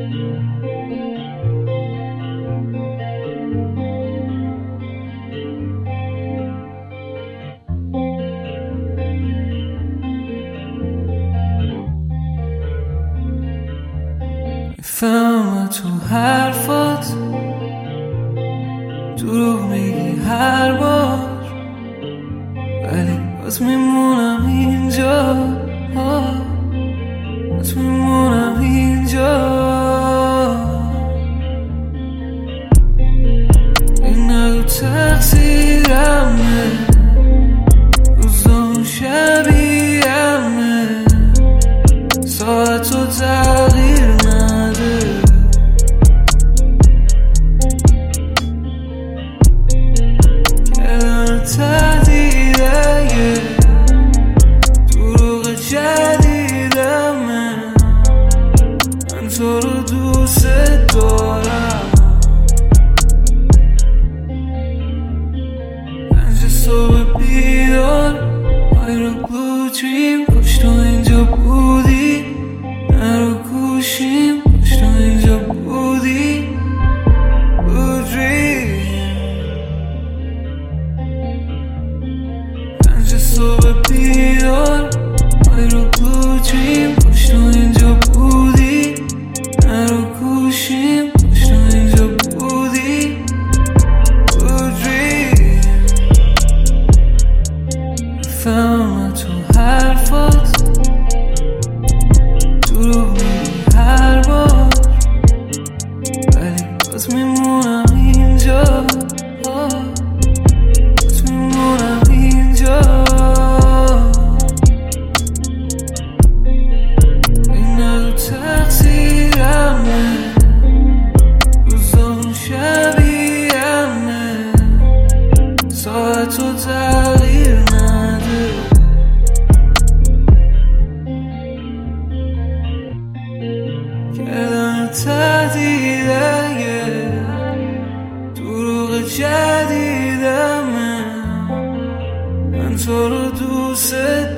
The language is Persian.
میفهمم تو حرفات دروغ میگی هر بار، ولی باز میمونم اینجا، باز میمونم اینجا. این نگو تقصیرمه، روزام شبیه‌مه، ساعت رو تغییر نده. کلمه تهدیده، دروغ جدیدمه، من تو رو دوست دارم. 5 صبح بیدار، I رو blue dream، کاش تو اینجا بودی، نرو گوشیم، کاش تو اینجا بودی. blue dream. 5 صبح بیدار، I رو blue dream، کاش تو اینجا بودی، نرو گوشیم، کاش تو اینجا بودی. blue dream. میفهمم تو حرفات دروغ میگی هر بار، ولی باز میمونم اینجا، باز میمونم اینجا. این نگو تقصیرمه، روزام شبیه‌مه، ساعت رو تغییر نده. کلمه تهدیده، دروغ جدیدمه، من تو رو دوست